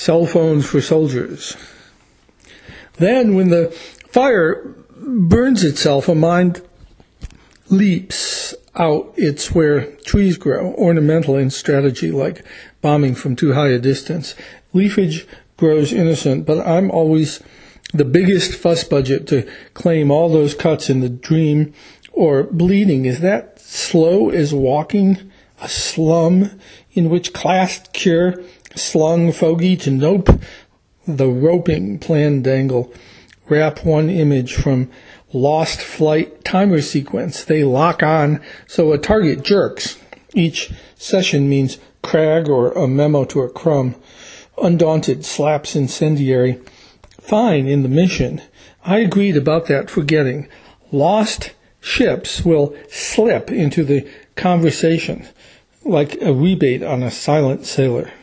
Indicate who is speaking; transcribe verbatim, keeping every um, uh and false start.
Speaker 1: cell phones for soldiers. Then, when the fire burns itself, a mind leaps out. It's where trees grow, ornamental in strategy, like bombing from too high a distance. Leafage grows innocent, but I'm always the biggest fuss budget to claim all those cuts in the dream or bleeding. Is that slow as walking a slum in which classed cure slung fogey to nope? The roping plan dangle. Wrap one image from lost flight timer sequence. They lock on, so a target jerks. Each session means crag or a memo to a crumb. Undaunted slaps incendiary. Fine in the mission. I agreed about that forgetting. Lost ships will slip into the conversation like a rebate on a silent sailor.